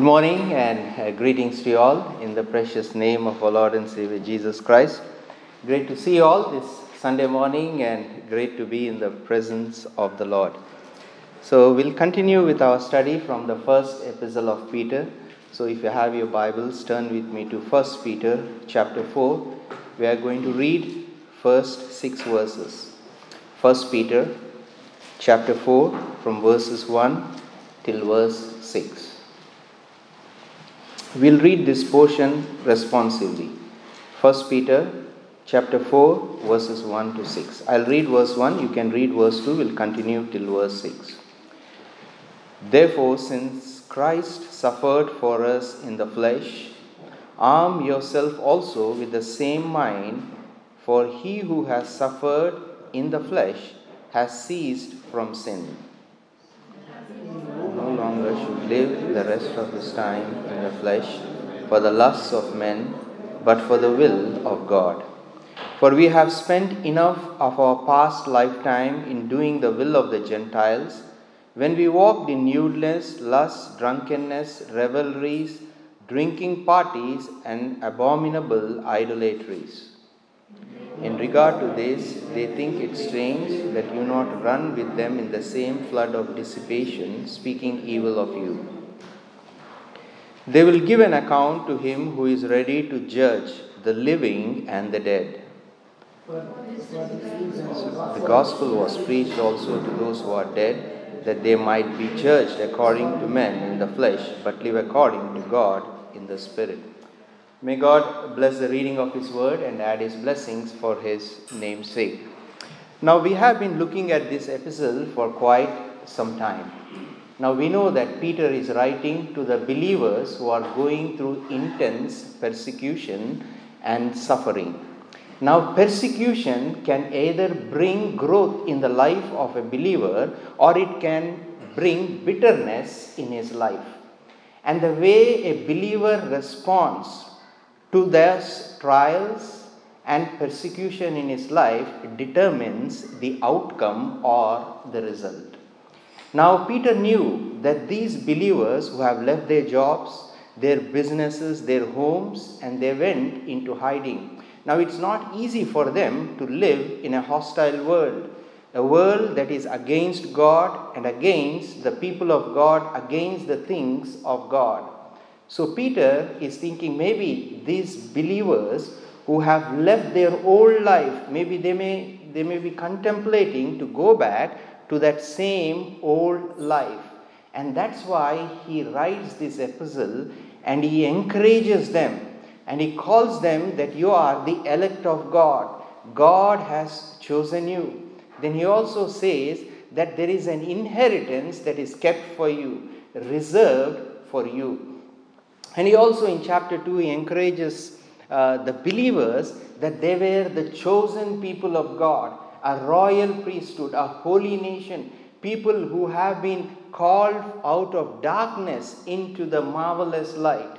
morning and greetings to you all in the precious name of our Lord and Savior Jesus Christ. Great to see you all this Sunday morning and great to be in the presence of the Lord. So we'll continue with our study from the first epistle of Peter. So if you have your Bibles, turn with me to 1 Peter chapter 4. We are going to read first 6 verses. 1 Peter chapter 4 from verses 1 till verse 6. We'll read this portion responsively. 1 Peter chapter 4 verses 1 to 6. I'll read verse 1, you can read verse 2, we'll continue till verse 6. Therefore, since Christ suffered for us in the flesh, arm yourself also with the same mind, for he who has suffered in the flesh has ceased from sin. No longer should live the rest of his time in the flesh for the lusts of men, but for the will of God. For we have spent enough of our past lifetime in doing the will of the Gentiles, when we walked in lewdness, lust, drunkenness, revelries, drinking parties, and abominable idolatries. In regard to this, they think it strange that you not run with them in the same flood of dissipation, speaking evil of you. They will give an account to him who is ready to judge the living and the dead. The gospel was preached also to those who are dead, that they might be judged according to men in the flesh, but live according to God in the Spirit. May God bless the reading of His word and add His blessings for His name's sake. Now we have been looking at this epistle for quite some time. Now we know that Peter is writing to the believers who are going through intense persecution and suffering. Now persecution can either bring growth in the life of a believer or it can bring bitterness in his life. And the way a believer responds to their trials and persecution in his life determines the outcome or the result. Now, Peter knew that these believers who have left their jobs, their businesses, their homes, and they went into hiding. Now, it's not easy for them to live in a hostile world, a world that is against God and against the people of God, against the things of God. So Peter is thinking maybe these believers who have left their old life, maybe they may be contemplating to go back to that same old life. And that's why he writes this epistle and he encourages them and he calls them that you are the elect of God. God has chosen you. Then he also says that there is an inheritance that is kept for you, reserved for you. And he also in chapter 2, he encourages the believers that they were the chosen people of God, a royal priesthood, a holy nation, people who have been called out of darkness into the marvelous light.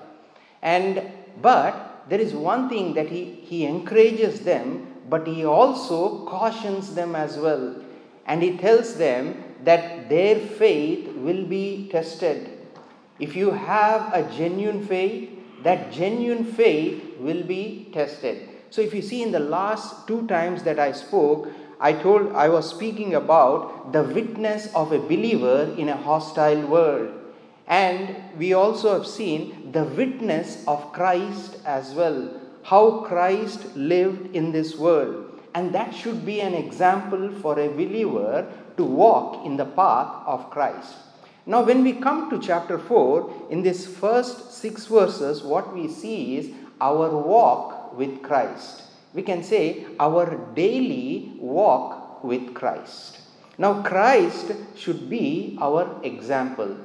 But there is one thing that he encourages them, but he also cautions them as well. And he tells them that their faith will be tested. If you have a genuine faith, that genuine faith will be tested. So if you see in the last 2 times that I spoke, I was speaking about the witness of a believer in a hostile world. And we also have seen the witness of Christ as well, how Christ lived in this world. And that should be an example for a believer to walk in the path of Christ. Now when we come to chapter 4, in this first 6 verses, what we see is our walk with Christ. We can say our daily walk with Christ. Now Christ should be our example.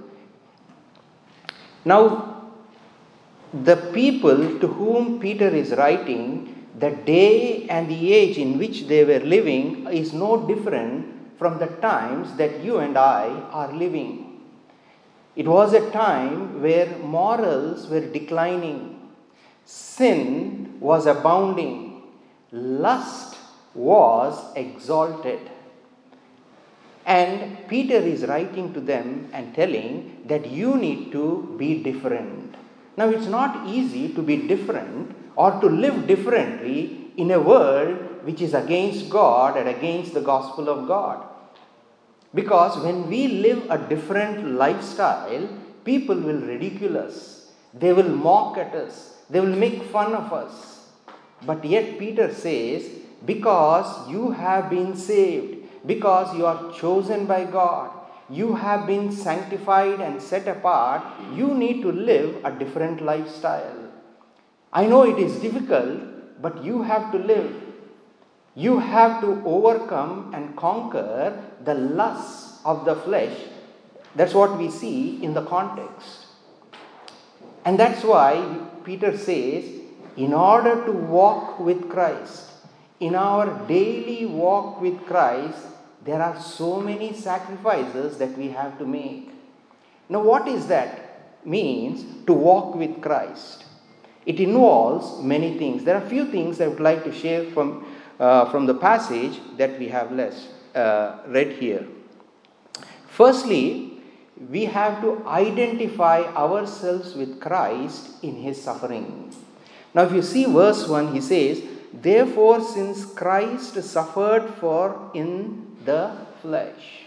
Now the people to whom Peter is writing, the day and the age in which they were living is no different from the times that you and I are living. It was a time where morals were declining, sin was abounding, lust was exalted. And Peter is writing to them and telling that you need to be different. Now, it's not easy to be different or to live differently in a world which is against God and against the gospel of God. Because when we live a different lifestyle, people will ridicule us. They will mock at us. They will make fun of us. But yet Peter says, because you have been saved, because you are chosen by God, you have been sanctified and set apart, you need to live a different lifestyle. I know it is difficult, but you have to live. You have to overcome and conquer the lusts of the flesh. That's what we see in the context. And that's why Peter says, in order to walk with Christ, in our daily walk with Christ, there are so many sacrifices that we have to make. Now, what is that means to walk with Christ? It involves many things. There are a few things I would like to share from the passage that we have read here. Firstly, we have to identify ourselves with Christ in his suffering. Now, if you see verse 1, he says, therefore, since Christ suffered in the flesh.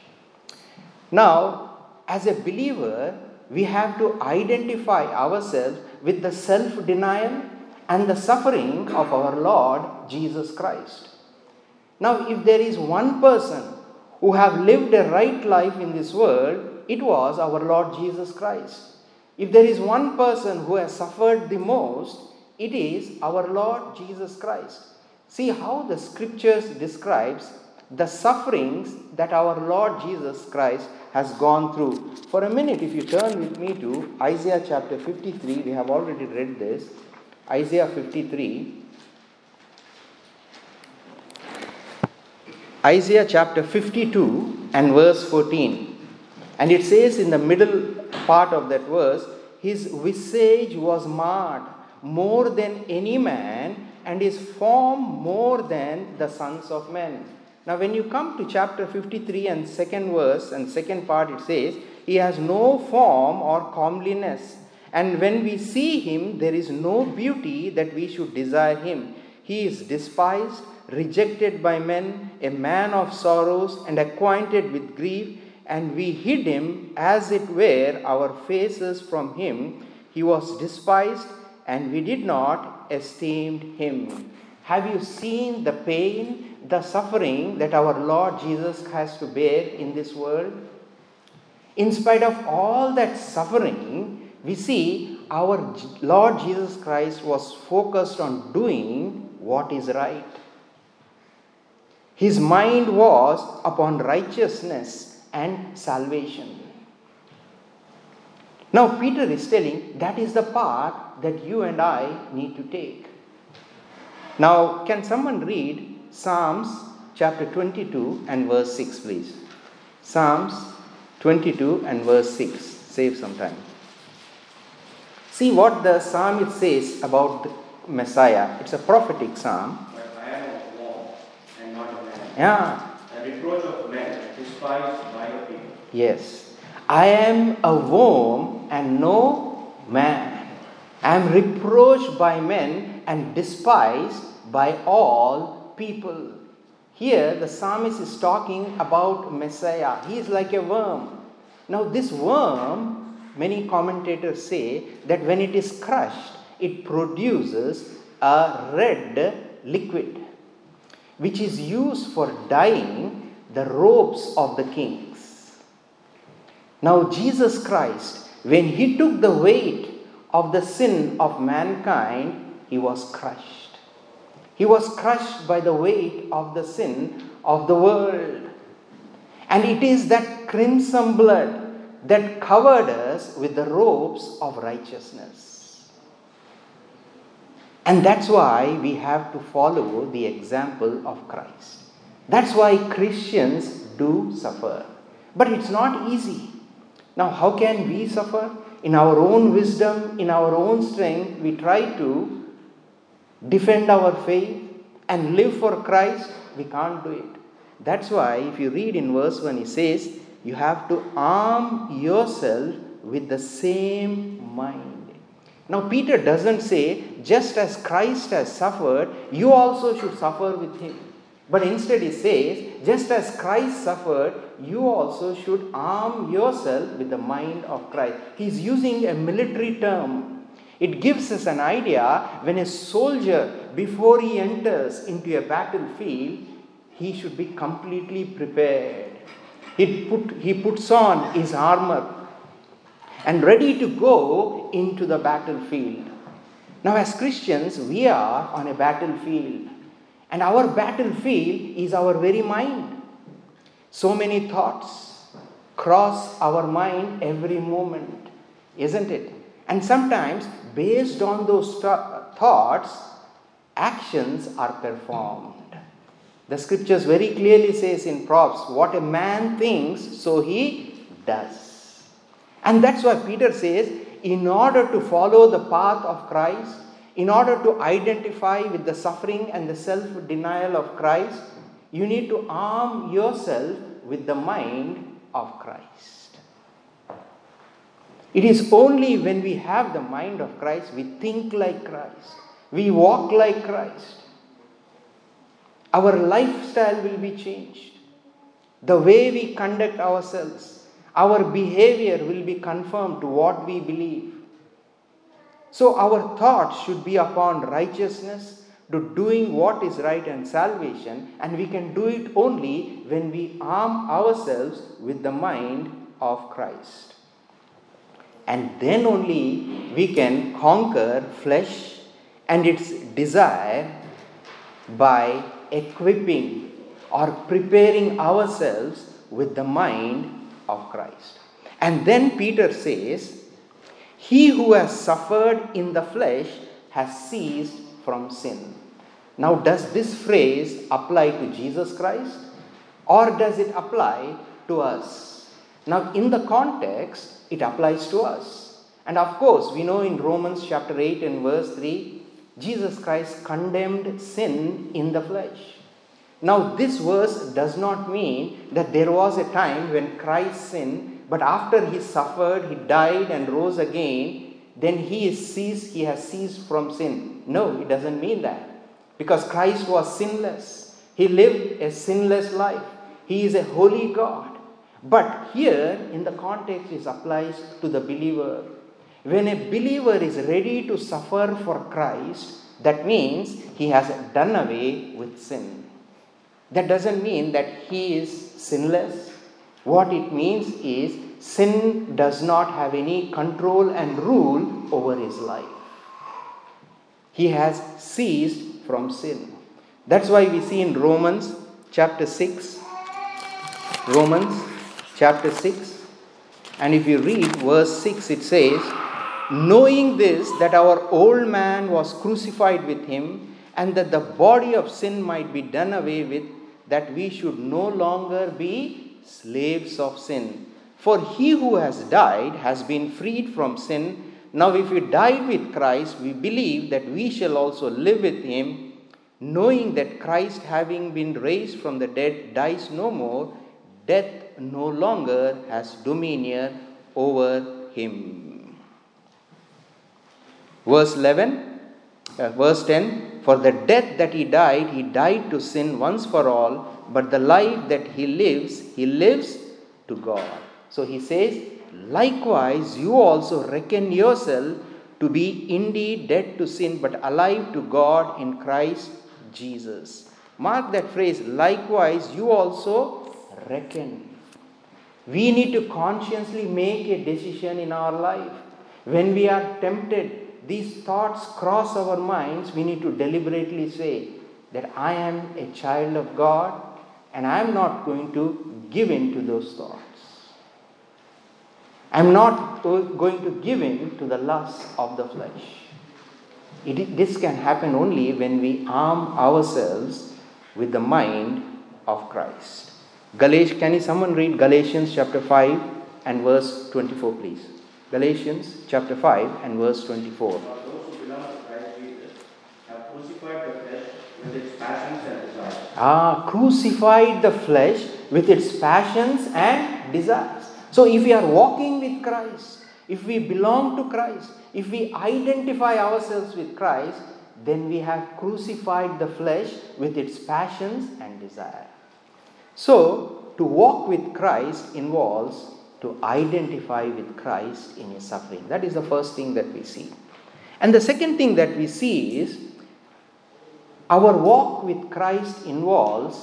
Now, as a believer, we have to identify ourselves with the self-denial and the suffering of our Lord Jesus Christ. Now, if there is one person who have lived a right life in this world, it was our Lord Jesus Christ. If there is one person who has suffered the most, it is our Lord Jesus Christ. See how the scriptures describes the sufferings that our Lord Jesus Christ has gone through. For a minute, if you turn with me to Isaiah chapter 53, we have already read this. Isaiah 53. Isaiah chapter 52 and verse 14. And it says in the middle part of that verse, his visage was marred more than any man, and his form more than the sons of men. Now, when you come to chapter 53 and second verse and second part, it says, he has no form or comeliness. And when we see him, there is no beauty that we should desire him. He is despised, rejected by men, a man of sorrows and acquainted with grief. And we hid him as it were our faces from him. He was despised, and we did not esteem him. Have you seen the pain, the suffering that our Lord Jesus has to bear in this world? In spite of all that suffering, we see our Lord Jesus Christ was focused on doing what is right. His mind was upon righteousness and salvation. Now, Peter is telling that is the path that you and I need to take. Now, can someone read Psalms chapter 22 and verse 6, please? Psalms 22 and verse 6. Save some time. See what the psalmist says about the Messiah. It's a prophetic psalm. But I am of war and not a man. Yeah. A reproach of men, despised by the people. Yes. I am a worm and no man. I am reproached by men and despised by all people. Here the psalmist is talking about Messiah. He is like a worm. Now this worm, many commentators say that when it is crushed, it produces a red liquid, which is used for dyeing the robes of the kings. Now Jesus Christ, when he took the weight of the sin of mankind, he was crushed. He was crushed by the weight of the sin of the world. And it is that crimson blood that covered us with the robes of righteousness. And that's why we have to follow the example of Christ. That's why Christians do suffer. But it's not easy. Now, how can we suffer? In our own wisdom, in our own strength, we try to defend our faith and live for Christ. We can't do it. That's why if you read in verse 1, he says, you have to arm yourself with the same mind. Now, Peter doesn't say, just as Christ has suffered, you also should suffer with him. But instead he says, just as Christ suffered, you also should arm yourself with the mind of Christ. He's using a military term. It gives us an idea when a soldier, before he enters into a battlefield, he should be completely prepared. He puts on his armor and ready to go into the battlefield. Now, as Christians, we are on a battlefield. And our battlefield is our very mind. So many thoughts cross our mind every moment, isn't it? And sometimes, based on those thoughts, actions are performed. The scriptures very clearly says in Proverbs, what a man thinks, so he does. And that's why Peter says, in order to follow the path of Christ, in order to identify with the suffering and the self-denial of Christ, you need to arm yourself with the mind of Christ. It is only when we have the mind of Christ, we think like Christ, we walk like Christ. Our lifestyle will be changed. The way we conduct ourselves, our behavior will be conformed to what we believe. So our thoughts should be upon righteousness, to doing what is right and salvation, and we can do it only when we arm ourselves with the mind of Christ. And then only we can conquer flesh and its desire by equipping or preparing ourselves with the mind of Christ. And then Peter says, he who has suffered in the flesh has ceased from sin. Now, does this phrase apply to Jesus Christ or does it apply to us? Now, in the context, it applies to us. And of course, we know in Romans chapter 8 and verse 3, Jesus Christ condemned sin in the flesh. Now, this verse does not mean that there was a time when Christ sinned, but after he suffered, he died and rose again, then he has ceased from sin. No, it doesn't mean that. Because Christ was sinless. He lived a sinless life. He is a holy God. But here, in the context, it applies to the believer. When a believer is ready to suffer for Christ, that means he has done away with sin. That doesn't mean that he is sinless. What it means is sin does not have any control and rule over his life. He has ceased from sin. That's why we see in Romans chapter 6, and if you read verse 6, it says, knowing this, that our old man was crucified with him, and that the body of sin might be done away with, that we should no longer be slaves of sin. For he who has died has been freed from sin. Now if we died with Christ, we believe that we shall also live with him, knowing that Christ, having been raised from the dead, dies no more. Death no longer has dominion over him. Verse 10, for the death that he died to sin once for all, but the life that he lives to God. So he says, likewise you also reckon yourself to be indeed dead to sin, but alive to God in Christ Jesus. Mark that phrase, likewise you also reckon. We need to consciously make a decision in our life. When we are tempted, these thoughts cross our minds, we need to deliberately say that I am a child of God and I am not going to give in to those thoughts. I am not going to give in to the lusts of the flesh. This can happen only when we arm ourselves with the mind of Christ. Can someone read Galatians chapter 5 and verse 24, please? Galatians chapter 5 and verse 24. Those who belong to Christ Jesus have crucified the flesh with its passions and desires. Crucified the flesh with its passions and desires. So if we are walking with Christ, if we belong to Christ, if we identify ourselves with Christ, then we have crucified the flesh with its passions and desire. So, to walk with Christ involves to identify with Christ in his suffering. That is the first thing that we see. And the second thing that we see is our walk with Christ involves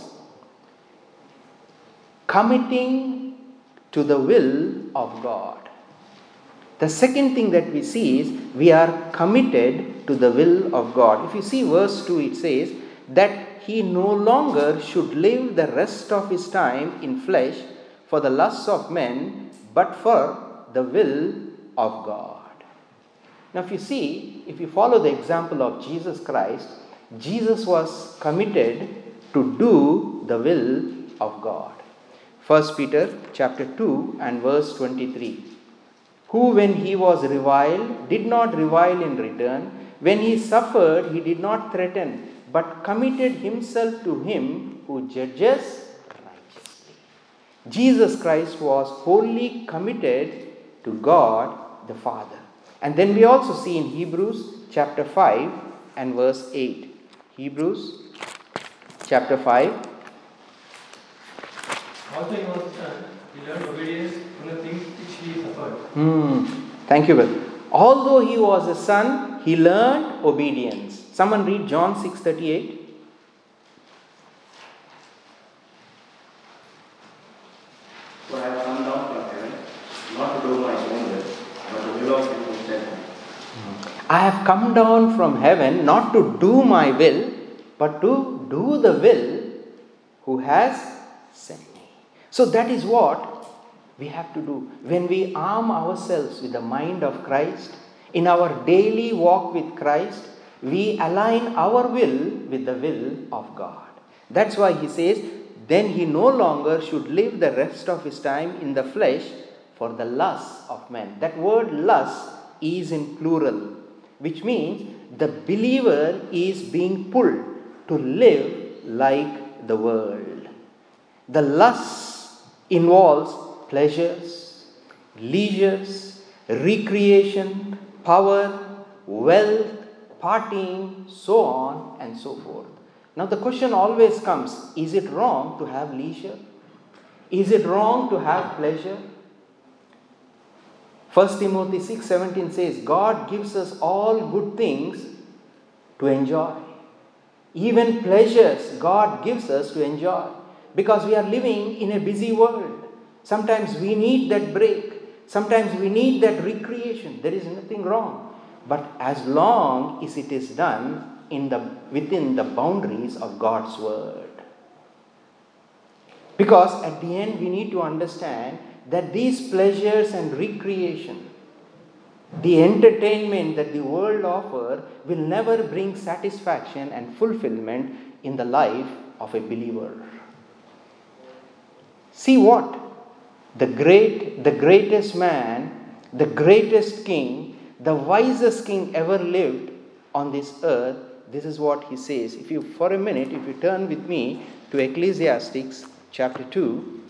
committing to the will of God. The second thing that we see is we are committed to the will of God. If you see verse 2, it says that he no longer should live the rest of his time in flesh for the lusts of men, but for the will of God. Now if you follow the example of Jesus Christ, Jesus was committed to do the will of God. 1 Peter chapter 2 and verse 23. Who when he was reviled, did not revile in return. When he suffered, he did not threaten, but committed himself to him who judges righteously. Jesus Christ was wholly committed to God the Father. And then we also see in Hebrews chapter 5 and verse 8. Hebrews chapter 5. Also he was a son, he learned obedience from the things which he suffered. Thank you, Bill. Although he was a son, he learned obedience. Someone read John 6:38. For I have come down from heaven, not to do my own will, but the will of him who sent me. I have come down from heaven not to do my will, but to do the will who has sent me. So that is what we have to do. When we arm ourselves with the mind of Christ, in our daily walk with Christ, we align our will with the will of God. That's why he says, then he no longer should live the rest of his time in the flesh for the lusts of men. That word lust is in plural, which means the believer is being pulled to live like the world. The lust involves pleasures, leisures, recreation, power, wealth, partying, so on and so forth. Now the question always comes, is it wrong to have leisure? Is it wrong to have pleasure? 1 Timothy 6:17 says, God gives us all good things to enjoy. Even pleasures God gives us to enjoy. Because we are living in a busy world. Sometimes we need that break. Sometimes we need that recreation. There is nothing wrong. But as long as it is done within the boundaries of God's word. Because at the end we need to understand that these pleasures and recreation, the entertainment that the world offers, will never bring satisfaction and fulfillment in the life of a believer. See what? The greatest man, the greatest king, the wisest king ever lived on this earth, this is what he says. If you turn with me to Ecclesiastes chapter 2.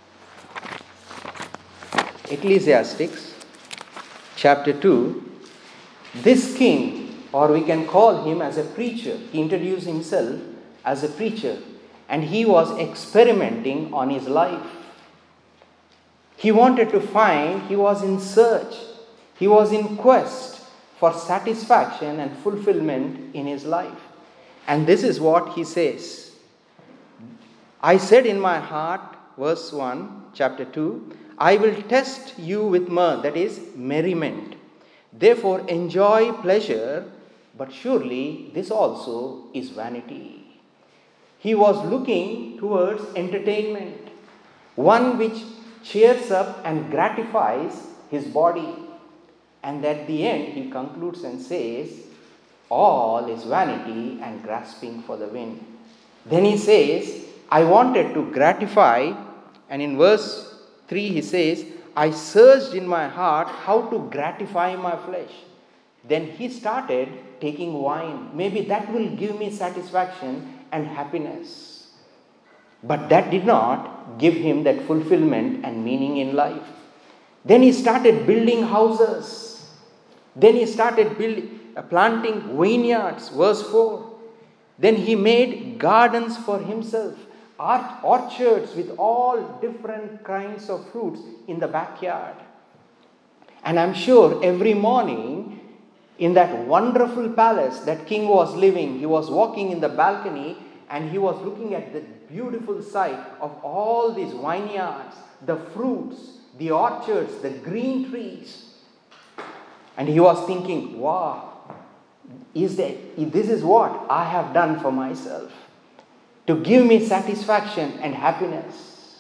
Ecclesiastes chapter 2. This king, or we can call him as a preacher, he introduced himself as a preacher, and he was experimenting on his life. He wanted to find, he was in search, he was in quest for satisfaction and fulfillment in his life. And this is what he says. I said in my heart, verse 1, chapter 2, I will test you with mirth, that is merriment. Therefore enjoy pleasure, but surely this also is vanity. He was looking towards entertainment, one which cheers up and gratifies his body. And at the end, he concludes and says, all is vanity and grasping for the wind. Then he says, I wanted to gratify, and in verse 3 he says, I searched in my heart how to gratify my flesh. then he started taking wine. Maybe that will give me satisfaction and happiness. But that did not give him that fulfillment and meaning in life. Then he started building houses. Then he started planting vineyards, verse 4. Then he made gardens for himself, orchards with all different kinds of fruits in the backyard. And I'm sure every morning in that wonderful palace that king was living, he was walking in the balcony and he was looking at the beautiful sight of all these vineyards, the fruits, the orchards, the green trees. And he was thinking, wow, this is what I have done for myself to give me satisfaction and happiness.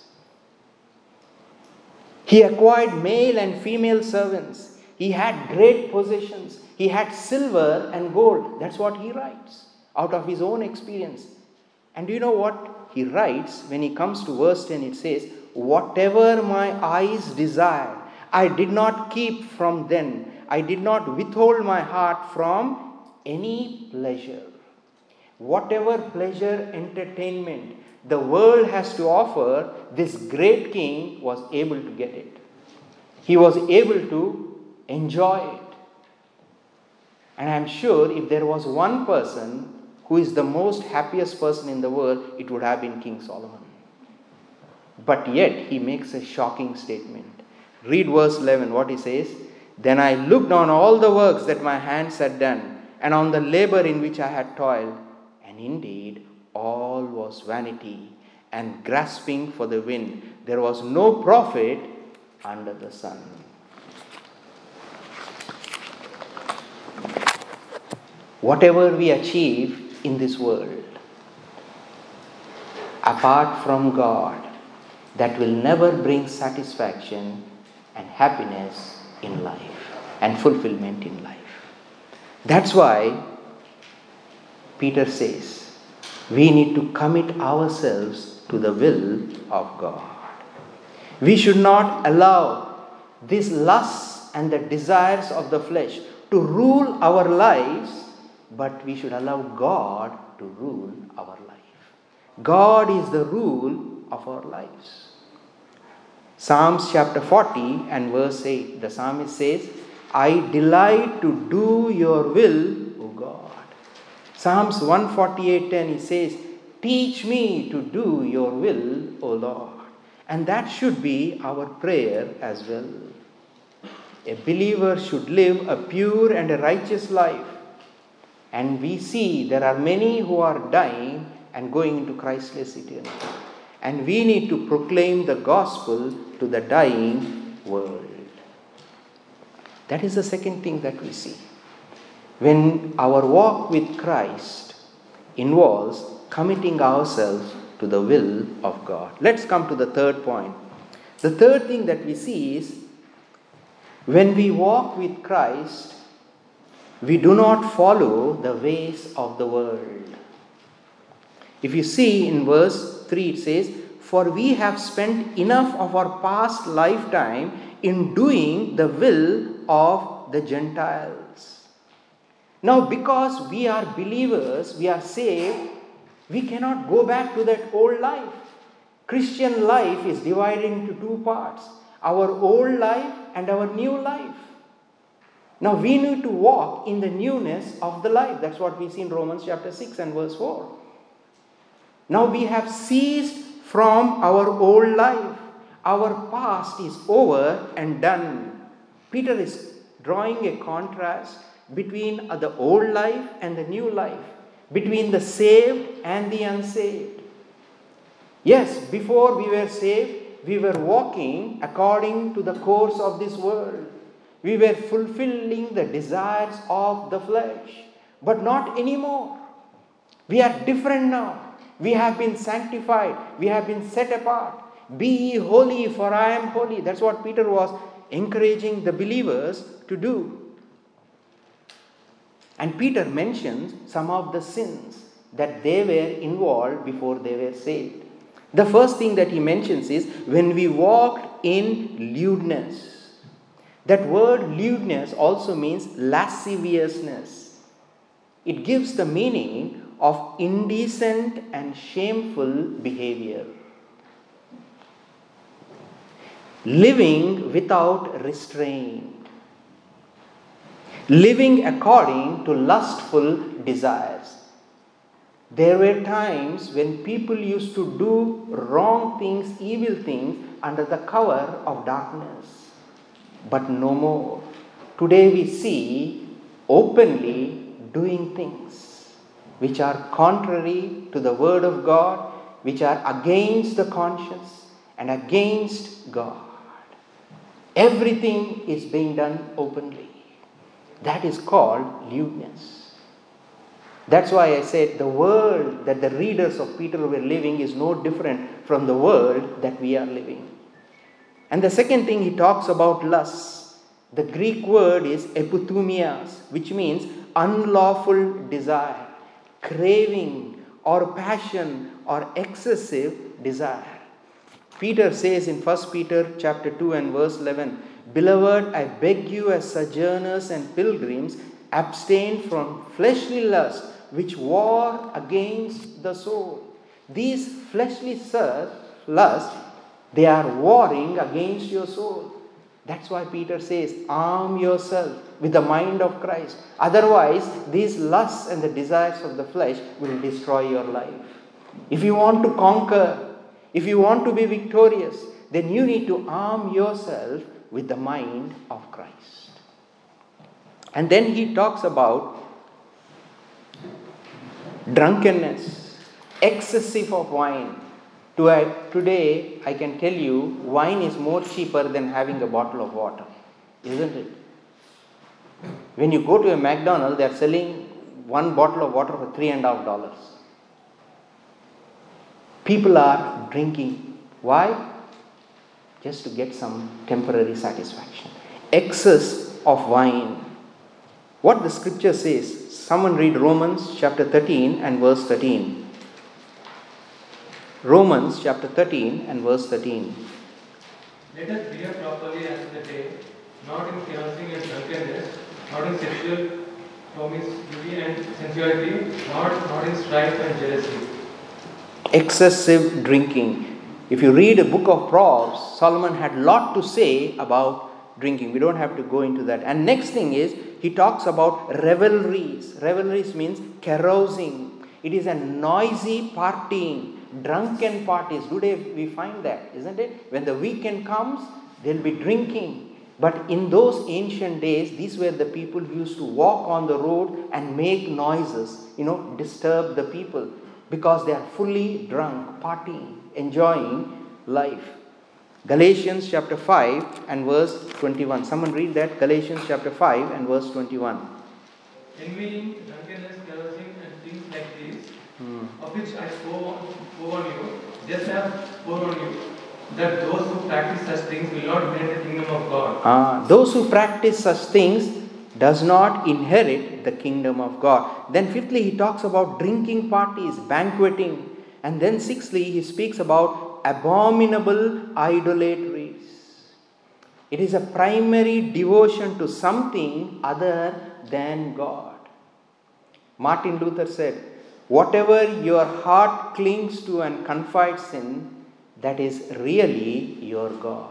He acquired male and female servants. He had great possessions. He had silver and gold. That's what he writes out of his own experience. And do you know what he writes when he comes to verse 10? It says, whatever my eyes desired, I did not keep from them. I did not withhold my heart from any pleasure. Whatever pleasure, entertainment the world has to offer, this great king was able to get it. He was able to enjoy it. And I'm sure if there was one person who is the most happiest person in the world, it would have been King Solomon. But yet he makes a shocking statement. Read verse 11, what he says. Then I looked on all the works that my hands had done, and on the labor in which I had toiled, and indeed all was vanity and grasping for the wind. There was no profit under the sun. Whatever we achieve in this world, apart from God, that will never bring satisfaction and happiness in life and fulfillment in life. That's why Peter says we need to commit ourselves to the will of God. We should not allow these lusts and the desires of the flesh to rule our lives, but we should allow God to rule our life. God is the rule of our lives. Psalms chapter 40 and verse 8, the psalmist says, I delight to do your will, O God. Psalms 148:10, he says, teach me to do your will, O Lord. And that should be our prayer as well. A believer should live a pure and a righteous life. And we see there are many who are dying and going into Christless eternity. And we need to proclaim the gospel to the dying world. That is the second thing that we see. When our walk with Christ involves committing ourselves to the will of God. Let's come to the third point. The third thing that we see is when we walk with Christ, we do not follow the ways of the world. If you see in verse 3, it says, for we have spent enough of our past lifetime in doing the will of the Gentiles. Now, because we are believers, we are saved, we cannot go back to that old life. Christian life is divided into two parts. Our old life and our new life. Now, we need to walk in the newness of the life. That's what we see in Romans chapter 6 and verse 4. Now, we have ceased from our old life. Our past is over and done. Peter is drawing a contrast between the old life and the new life, between the saved and the unsaved. Yes, before we were saved, we were walking according to the course of this world. We were fulfilling the desires of the flesh, but not anymore. We are different now. We have been sanctified. We have been set apart. Be ye holy, for I am holy. That's what Peter was encouraging the believers to do. And Peter mentions some of the sins that they were involved before they were saved. The first thing that he mentions is when we walked in lewdness. That word lewdness also means lasciviousness. It gives the meaning of indecent and shameful behavior. Living without restraint. Living according to lustful desires. There were times when people used to do wrong things, evil things under the cover of darkness. But no more. Today we see openly doing things which are contrary to the word of God, which are against the conscience and against God. Everything is being done openly. That is called lewdness. That's why I said the world that the readers of Peter were living is no different from the world that we are living. And the second thing he talks about lust. The Greek word is epithumia, which means unlawful desire, craving or passion or excessive desire. Peter says in 1 Peter chapter 2 and verse 11, "Beloved, I beg you as sojourners and pilgrims, abstain from fleshly lust which war against the soul." These fleshly lusts, they are warring against your soul. That's why Peter says, arm yourself with the mind of Christ. Otherwise, these lusts and the desires of the flesh will destroy your life. If you want to conquer, if you want to be victorious, then you need to arm yourself with the mind of Christ. And then he talks about drunkenness, excessive of wine. Today, I can tell you, wine is more cheaper than having a bottle of water, isn't it? When you go to a McDonald's, they are selling one bottle of water for $3.50. People are drinking. Why? Just to get some temporary satisfaction. Excess of wine. What the scripture says, someone read Romans chapter 13 and verse 13. Romans chapter 13 and verse 13. Let us behave properly as in the day, not in carousing and drunkenness, not in sexual promiscuity and sensuality, not in strife and jealousy. Excessive drinking. If you read a book of Proverbs, Solomon had a lot to say about drinking. We don't have to go into that. And next thing is, he talks about revelries. Revelries means carousing. It is a noisy partying. Drunken parties. Today we find that, isn't it? When the weekend comes, they'll be drinking. But in those ancient days, these were the people who used to walk on the road and make noises, disturb the people, because they are fully drunk, partying, enjoying life. Galatians chapter 5 and verse 21. Someone read that. Galatians chapter 5 and verse 21. Envying, drunkenness, carousing, and things like these, of which I swore on you, just have sworn on you, that those who practice such things will not inherit the kingdom of God. Those who practice such things does not inherit the kingdom of God. Then fifthly, he talks about drinking parties, banqueting. And then sixthly, he speaks about abominable idolatries. It is a primary devotion to something other than God. Martin Luther said, whatever your heart clings to and confides in, that is really your God.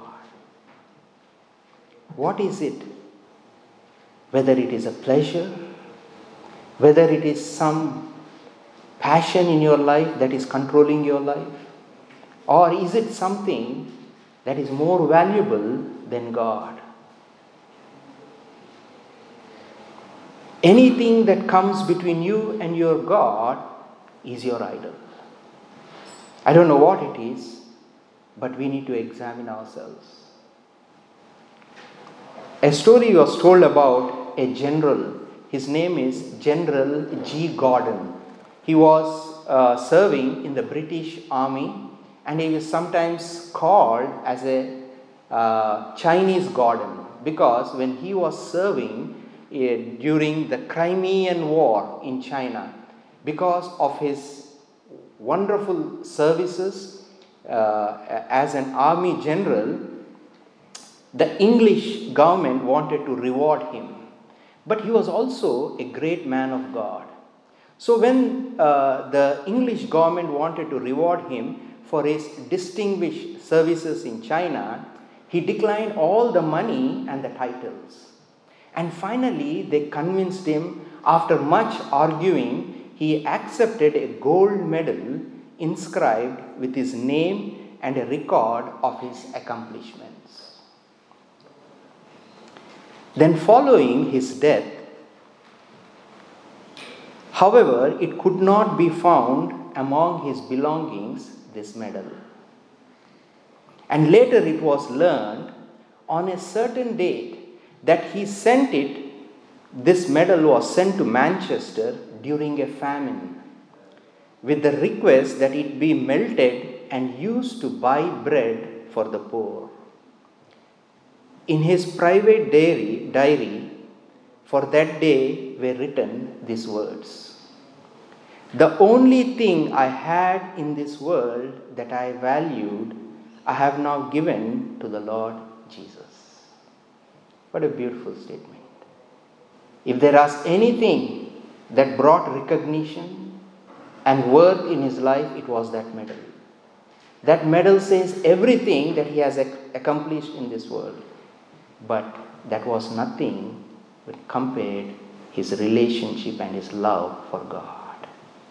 What is it? Whether it is a pleasure, whether it is some passion in your life that is controlling your life, or is it something that is more valuable than God? Anything that comes between you and your God is your idol. I don't know what it is, but we need to examine ourselves. A story was told about a general. His name is General G. Gordon. He was serving in the British Army, and he was sometimes called as a Chinese Gordon, because when he was serving during the Crimean War in China, because of his wonderful services as an army general, The English government wanted to reward him, but he was also a great man of God. So when the English government wanted to reward him for his distinguished services in China, he declined all the money and the titles. And finally, they convinced him, after much arguing, he accepted a gold medal inscribed with his name and a record of his accomplishments. Then following his death, however, it could not be found among his belongings, this medal. And later it was learned on a certain date that this medal was sent to Manchester during a famine, with the request that it be melted and used to buy bread for the poor. In his private diary for that day were written these words: "The only thing I had in this world that I valued, I have now given to the Lord Jesus." What a beautiful statement. If there was anything that brought recognition and worth in his life, it was that medal. That medal says everything that he has accomplished in this world. But that was nothing when compared his relationship and his love for God.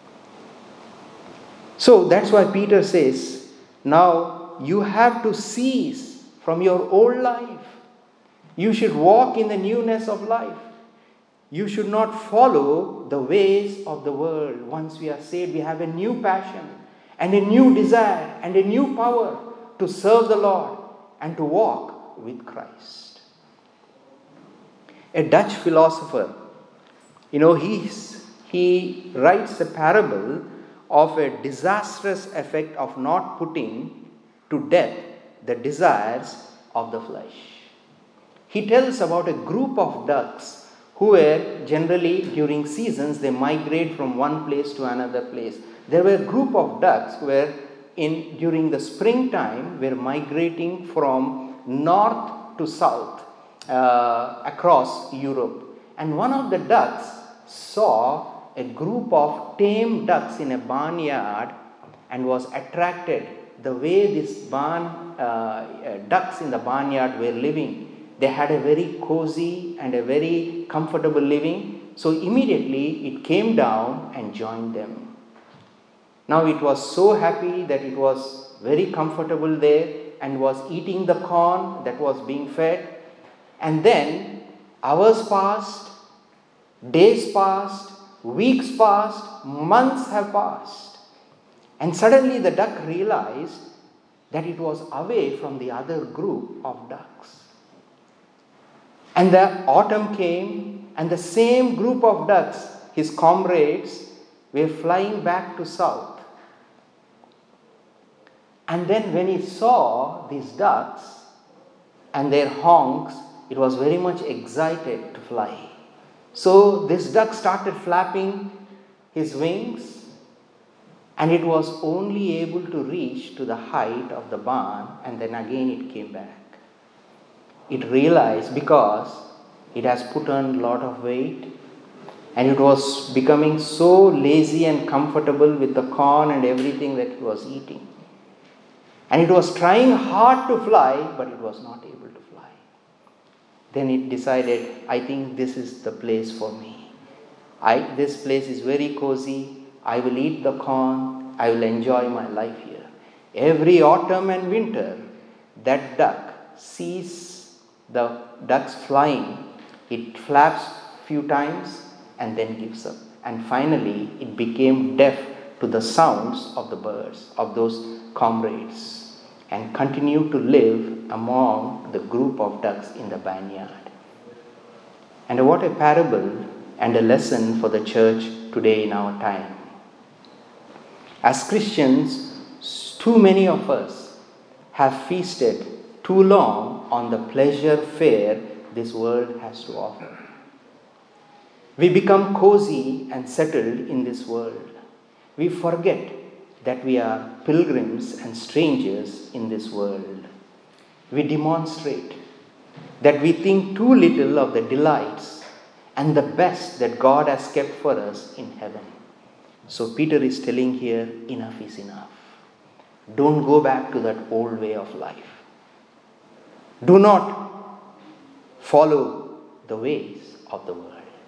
So that's why Peter says, now you have to cease from your old life. You should walk in the newness of life. You should not follow the ways of the world. Once we are saved, we have a new passion and a new desire and a new power to serve the Lord and to walk with Christ. A Dutch philosopher, he writes a parable of a disastrous effect of not putting to death the desires of the flesh. He tells about a group of ducks who were generally, during seasons, they migrate from one place to another place. There were a group of ducks who were during the springtime were migrating from north to south across Europe. And one of the ducks saw a group of tame ducks in a barnyard and was attracted the way these ducks in the barnyard were living. They had a very cozy and a very comfortable living. So immediately it came down and joined them. Now it was so happy that it was very comfortable there and was eating the corn that was being fed. And then hours passed, days passed, weeks passed, months have passed. And suddenly the duck realized that it was away from the other group of ducks. And the autumn came, and the same group of ducks, his comrades, were flying back to south. And then when he saw these ducks and their honks, it was very much excited to fly. So this duck started flapping his wings, and it was only able to reach to the height of the barn, and then again it came back. It realized because it has put on a lot of weight and it was becoming so lazy and comfortable with the corn and everything that it was eating. And it was trying hard to fly, but it was not able to fly. Then it decided, I think this is the place for me. This place is very cozy. I will eat the corn. I will enjoy my life here. Every autumn and winter, that duck sees the ducks flying. It flaps few times and then gives up. And finally, it became deaf to the sounds of the birds, of those comrades, and continued to live among the group of ducks in the barnyard. And what a parable and a lesson for the church today in our time. As Christians, too many of us have feasted too long on the pleasure fare this world has to offer. We become cozy and settled in this world. We forget that we are pilgrims and strangers in this world. We demonstrate that we think too little of the delights and the best that God has kept for us in heaven. So Peter is telling here, enough is enough. Don't go back to that old way of life. Do not follow the ways of the world.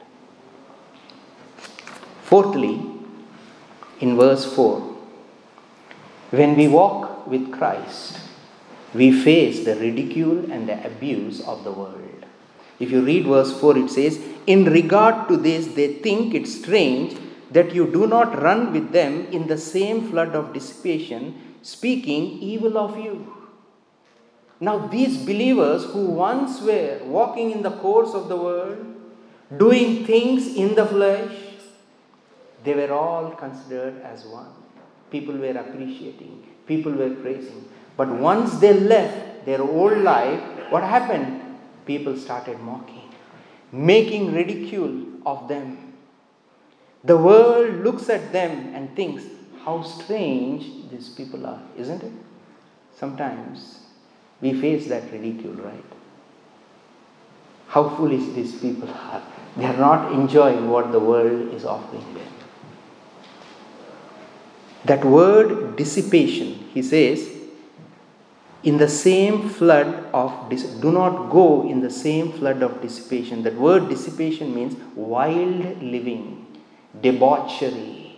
Fourthly, in verse 4, when we walk with Christ, we face the ridicule and the abuse of the world. If you read verse 4, it says, in regard to this, they think it strange that you do not run with them in the same flood of dissipation, speaking evil of you. Now, these believers who once were walking in the course of the world, doing things in the flesh, they were all considered as one. People were appreciating, people were praising. But once they left their old life, what happened? People started mocking, making ridicule of them. The world looks at them and thinks, how strange these people are, isn't it? Sometimes we face that ridicule, right? How foolish these people are. They are not enjoying what the world is offering them. That word dissipation, he says, in the same flood of, do not go in the same flood of dissipation. That word dissipation means wild living, debauchery,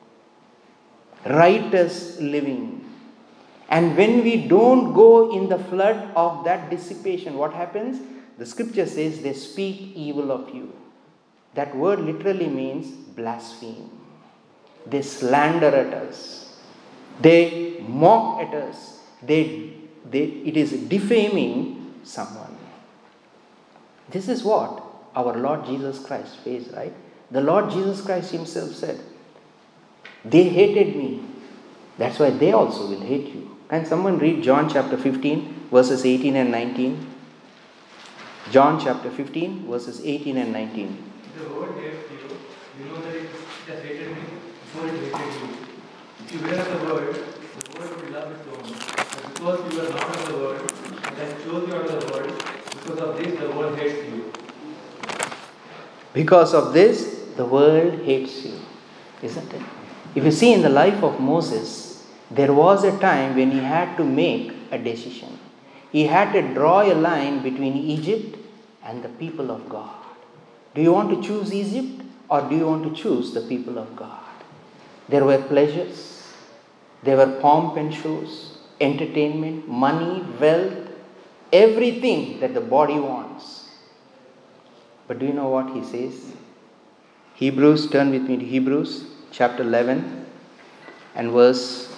riotous living. And when we don't go in the flood of that dissipation, what happens? The scripture says they speak evil of you. That word literally means blaspheme. They slander at us. They mock at us. It is defaming someone. This is what our Lord Jesus Christ faced, right? The Lord Jesus Christ himself said, they hated me. That's why they also will hate you. Can someone read John chapter 15, verses 18 and 19? John chapter 15, verses 18 and 19. The world hates you. You know that it just hated me before it hated you. If you were of the world would love its own. But because you are not of the world, and I chose you out of the world, because of this the world hates you. Because of this, the world hates you, isn't it? If you see in the life of Moses, there was a time when he had to make a decision. He had to draw a line between Egypt and the people of God. Do you want to choose Egypt or do you want to choose the people of God? There were pleasures, there were pomp and shows, entertainment, money, wealth, everything that the body wants. But do you know what he says? Turn with me to Hebrews chapter 11 and verse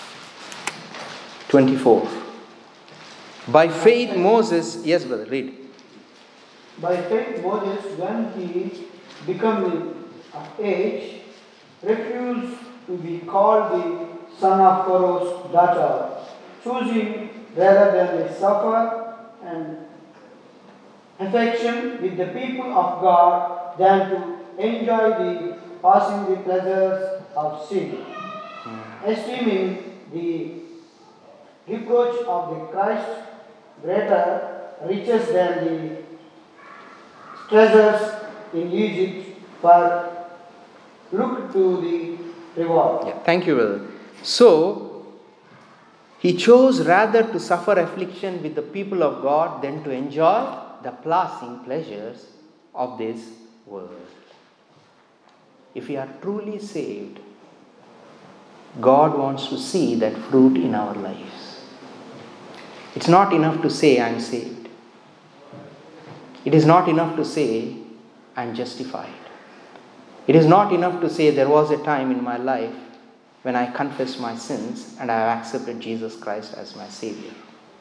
24. By faith Moses, yes brother, read. By faith Moses, when he became of age, refused to be called the son of Pharaoh's daughter, choosing rather than to suffer and affection with the people of God than to enjoy the passing the pleasures of sin, esteeming the reproach of the Christ greater riches than the treasures in Egypt, for look to the reward. Yeah, thank you, brother. So, he chose rather to suffer affliction with the people of God than to enjoy the passing pleasures of this world. If we are truly saved, God wants to see that fruit in our lives. It's not enough to say, I'm saved. It is not enough to say, I'm justified. It is not enough to say, there was a time in my life when I confessed my sins and I have accepted Jesus Christ as my Savior.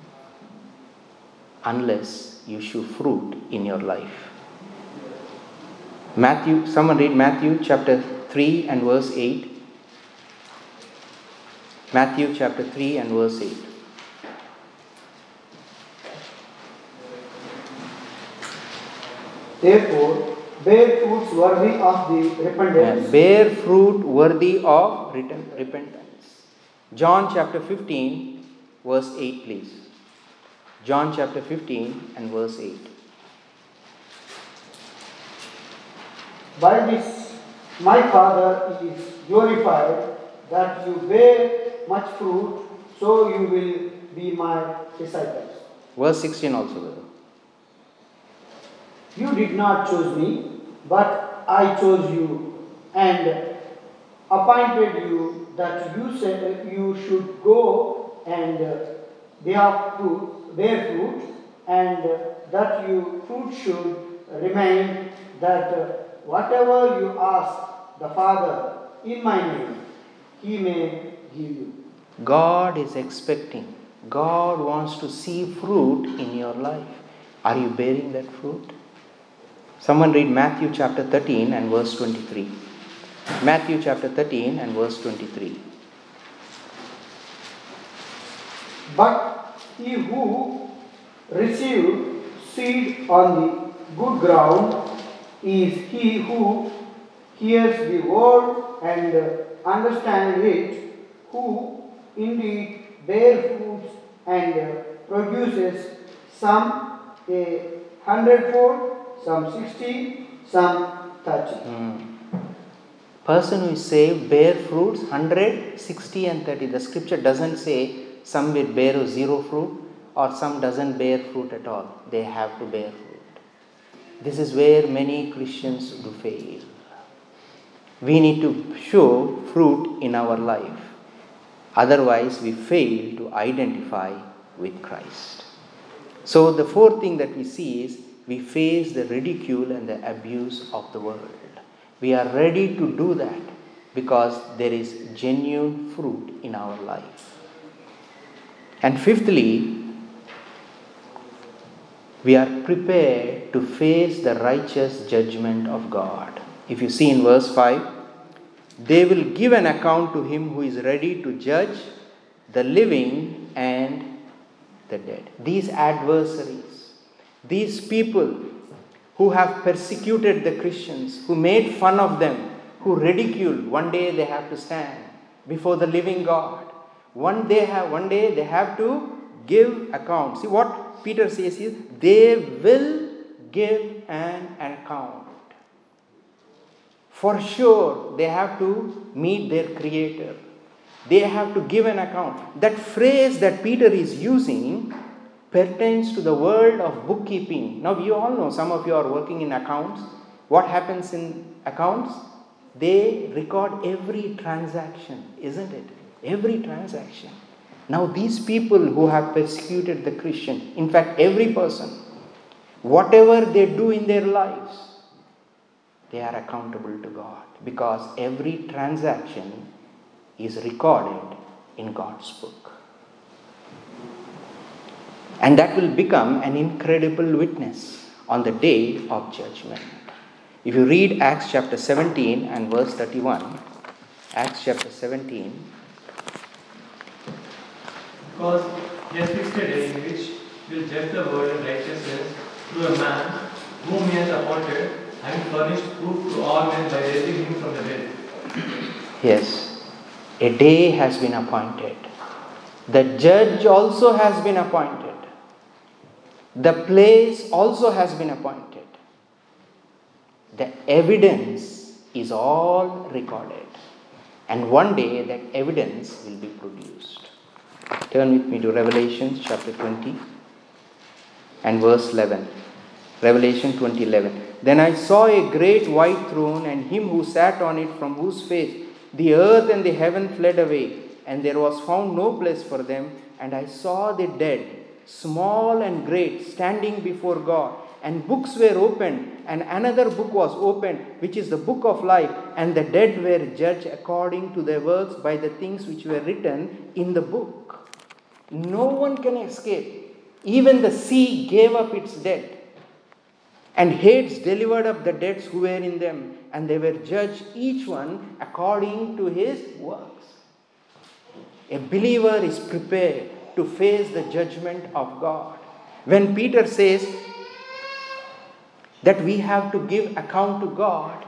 Unless you show fruit in your life. Someone read Matthew chapter 3 and verse 8. Matthew chapter 3 and verse 8. Therefore, bear fruits worthy of the repentance. Bear fruit worthy of repentance. John chapter 15, verse 8, please. John chapter 15 and verse 8. By this my Father is glorified, that you bear much fruit, so you will be my disciples. Verse 16 also, brother. You did not choose me, but I chose you and appointed you that you said you should go and bear fruit, and that your fruit should remain, that whatever you ask the Father in my name, He may give you. God is expecting. God wants to see fruit in your life. Are you bearing that fruit? Someone read Matthew chapter 13 and verse 23. Matthew chapter 13 and verse 23. But he who received seed on the good ground is he who hears the word and understands it, who indeed bear fruits and produces some 100-fold, some 60, some 30. Person who is saved bear fruits 100, 60 and 30. The scripture doesn't say some will bear 0 fruit or some doesn't bear fruit at all. They have to bear fruit. This is where many Christians do fail. We need to show fruit in our life. Otherwise, we fail to identify with Christ. So the fourth thing that we see is we face the ridicule and the abuse of the world. We are ready to do that because there is genuine fruit in our life. And fifthly, we are prepared to face the righteous judgment of God. If you see in verse 5, they will give an account to him who is ready to judge the living and the dead. These adversaries, these people who have persecuted the Christians, who made fun of them, who ridiculed, one day they have to stand before the living God. One day they have to give account. See what Peter says is, they will give an account. For sure, they have to meet their Creator. They have to give an account. That phrase that Peter is using pertains to the world of bookkeeping. Now, you all know, some of you are working in accounts. What happens in accounts? They record every transaction, isn't it? Every transaction. Now, these people who have persecuted the Christian, in fact, every person, whatever they do in their lives, they are accountable to God, because every transaction is recorded in God's book. And that will become an incredible witness on the day of judgment. If you read Acts chapter 17 and verse 31, Acts chapter 17. Because he has fixed a day in which he will judge the world in righteousness through a man whom he has appointed, having furnished proof to all men by raising him from the dead. Yes, a day has been appointed. The judge also has been appointed. The place also has been appointed. The evidence is all recorded. And one day that evidence will be produced. Turn with me to Revelation chapter 20 and verse 11. Revelation 20:11. Then I saw a great white throne and him who sat on it, from whose face the earth and the heaven fled away, and there was found no place for them. And I saw the dead, small and great, standing before God, and books were opened, and another book was opened, which is the book of life, and the dead were judged according to their works by the things which were written in the book. No one can escape. Even the sea gave up its dead, and Hades delivered up the dead who were in them, and they were judged each one according to his works. A believer is prepared to face the judgment of God. When Peter says that we have to give account to God,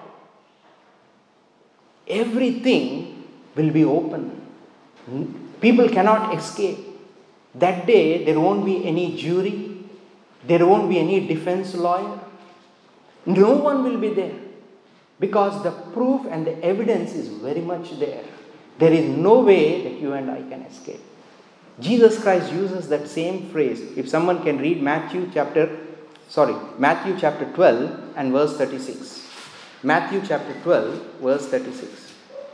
everything will be open. People cannot escape. That day, there won't be any jury. There won't be any defense lawyer. No one will be there. Because the proof and the evidence is very much there. There is no way that you and I can escape. Jesus Christ uses that same phrase. If someone can read Matthew chapter 12 and verse 36. Matthew chapter 12, verse 36.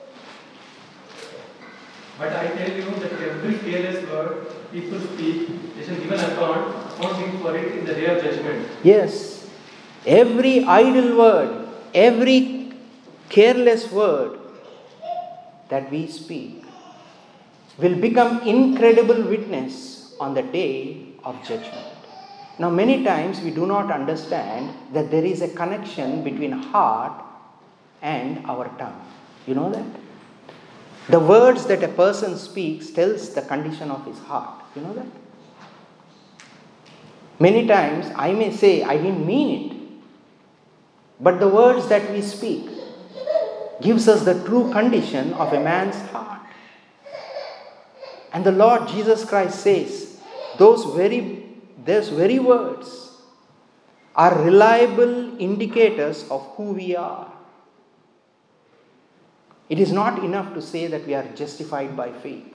But I tell you that every careless word people speak, they shall give an accounting for it in the day of judgment. Yes. Every idle word, every careless word that we speak will become incredible witness on the day of judgment. Now, many times we do not understand that there is a connection between heart and our tongue. You know that? The words that a person speaks tells the condition of his heart. You know that? Many times I may say, I didn't mean it. But the words that we speak gives us the true condition of a man's heart. And the Lord Jesus Christ says, those very words are reliable indicators of who we are. It is not enough to say that we are justified by faith.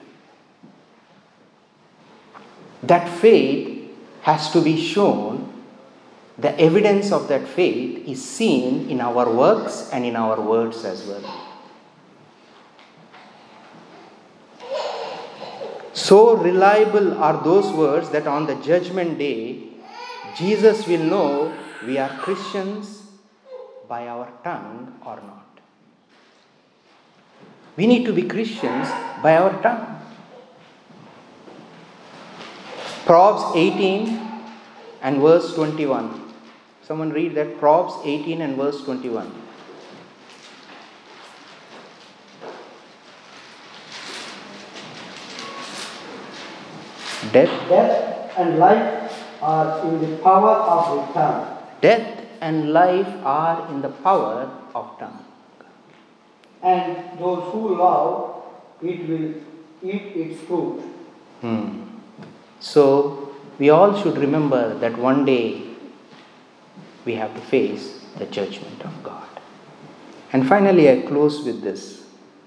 That faith has to be shown. The evidence of that faith is seen in our works and in our words as well. So reliable are those words that on the judgment day, Jesus will know we are Christians by our tongue or not. We need to be Christians by our tongue. Proverbs 18 and verse 21. Someone read that. Proverbs 18 and verse 21. Death and life are in the power of the tongue. Death and life are in the power of tongue. And those who love it will eat its fruit. So, we all should remember that one day we have to face the judgment of God. And finally, I close with this.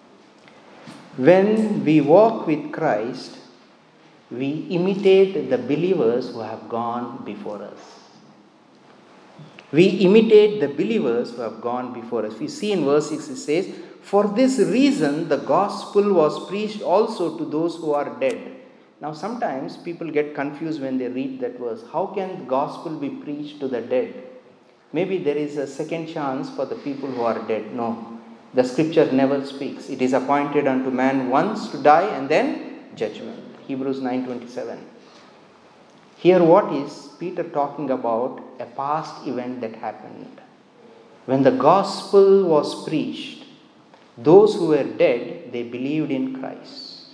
When we walk with Christ, we imitate the believers who have gone before us. We imitate the believers who have gone before us. We see in verse 6 it says, "For this reason the gospel was preached also to those who are dead." Now sometimes people get confused when they read that verse. How can the gospel be preached to the dead? Maybe there is a second chance for the people who are dead. No. The scripture never speaks. It is appointed unto man once to die and then judgment. Hebrews 9:27. Here what is Peter talking about? A past event that happened. When the gospel was preached, those who were dead, they believed in Christ.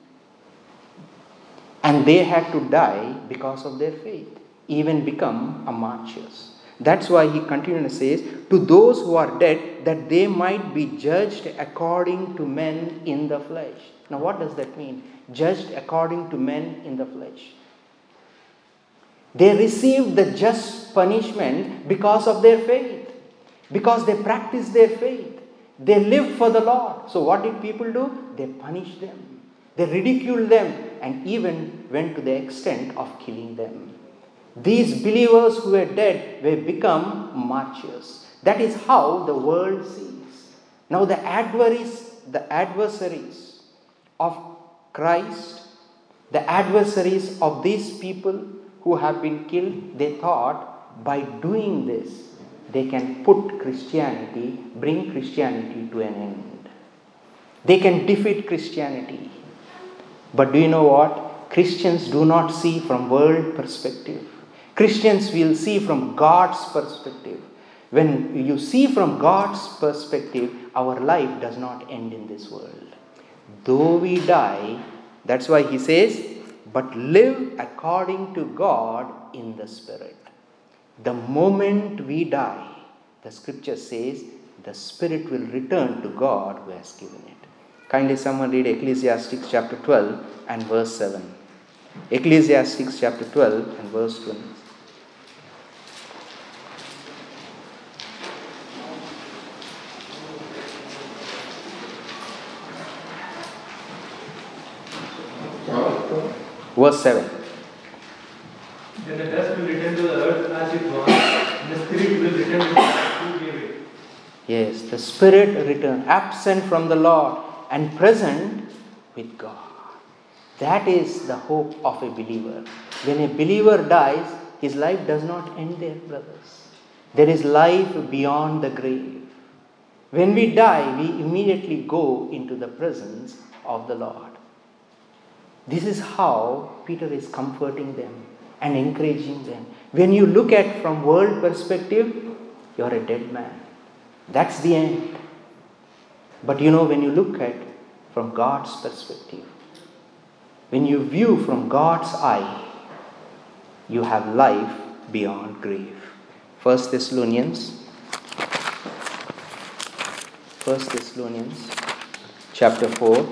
And they had to die because of their faith, even become a martyrs. That's why he continually says, to those who are dead, that they might be judged according to men in the flesh. Now what does that mean? Judged according to men in the flesh. They received the just punishment because of their faith. Because they practiced their faith. They lived for the Lord. So what did people do? They punished them. They ridiculed them and even went to the extent of killing them. These believers who were dead were become martyrs. That is how the world sees. Now the adversaries of Christ, the adversaries of these people who have been killed, they thought by doing this, they can put Christianity, bring Christianity to an end. They can defeat Christianity. But do you know what? Christians do not see from world perspective. Christians will see from God's perspective. When you see from God's perspective, our life does not end in this world. Though we die, that's why he says, but live according to God in the Spirit. The moment we die, the scripture says, the Spirit will return to God who has given it. Kindly someone read Ecclesiastes chapter 12 and verse 7. Ecclesiastes chapter 12 and verse 20. Verse 7. Then the dust will return to the earth as it was, and the spirit will return to who gave it. Yes, the spirit returned, absent from the Lord and present with God. That is the hope of a believer. When a believer dies, his life does not end there, brothers. There is life beyond the grave. When we die, we immediately go into the presence of the Lord. This is how Peter is comforting them and encouraging them. When you look at from world perspective, you are a dead man. That's the end. But when you look at from God's perspective, when you view from God's eye, you have life beyond grave. 1 Thessalonians chapter 4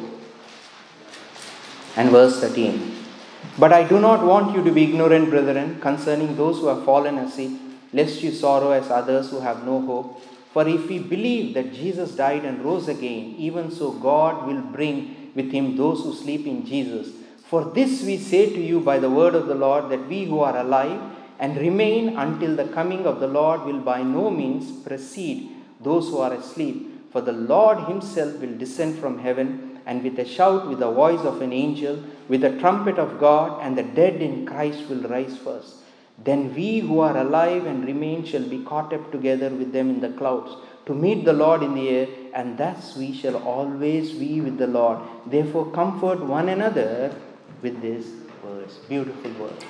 and verse 13. But I do not want you to be ignorant, brethren, concerning those who have fallen asleep, lest you sorrow as others who have no hope. For if we believe that Jesus died and rose again, even so God will bring with him those who sleep in Jesus. For this we say to you by the word of the Lord, that we who are alive and remain until the coming of the Lord will by no means precede those who are asleep. For the Lord himself will descend from heaven, and with a shout, with the voice of an angel, with the trumpet of God, and the dead in Christ will rise first. Then we who are alive and remain shall be caught up together with them in the clouds, to meet the Lord in the air, and thus we shall always be with the Lord. Therefore comfort one another with these words. Beautiful words.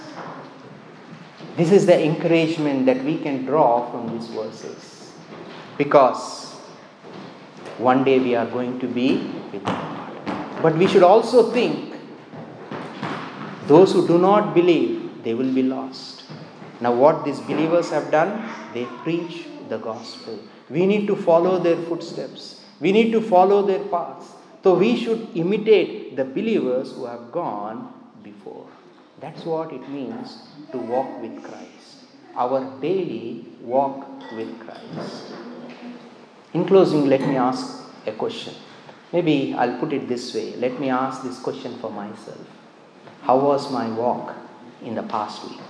This is the encouragement that we can draw from these verses. Because one day we are going to be with God. But we should also think, those who do not believe, they will be lost. Now what these believers have done, they preach the gospel. We need to follow their footsteps. We need to follow their paths. So we should imitate the believers who have gone before. That's what it means to walk with Christ. Our daily walk with Christ. In closing, let me ask a question. Maybe I'll put it this way. Let me ask this question for myself. How was my walk in the past week?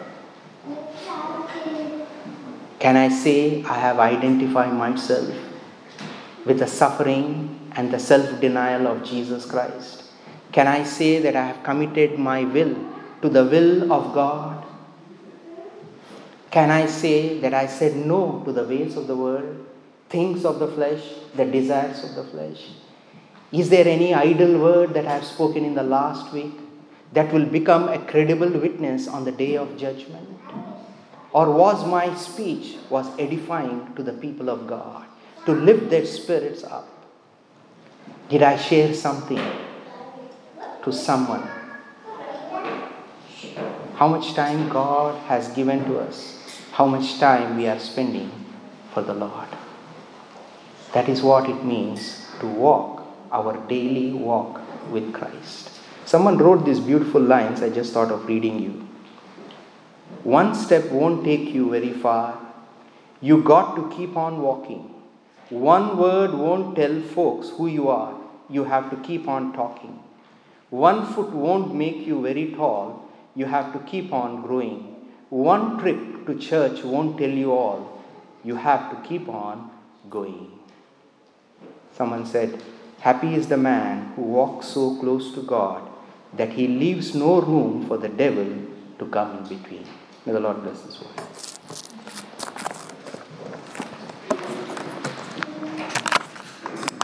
Can I say I have identified myself with the suffering and the self-denial of Jesus Christ? Can I say that I have committed my will to the will of God? Can I say that I said no to the ways of the world, things of the flesh, the desires of the flesh? Is there any idle word that I have spoken in the last week that will become a credible witness on the day of judgment? Or was my speech edifying to the people of God, to lift their spirits up? Did I share something to someone? How much time God has given to us, how much time we are spending for the Lord. That is what it means to walk our daily walk with Christ. Someone wrote these beautiful lines, I just thought of reading you. One step won't take you very far. You got to keep on walking. One word won't tell folks who you are. You have to keep on talking. One foot won't make you very tall. You have to keep on growing. One trip to church won't tell you all. You have to keep on going. Someone said, happy is the man who walks so close to God that he leaves no room for the devil to come in between. May the Lord bless this word.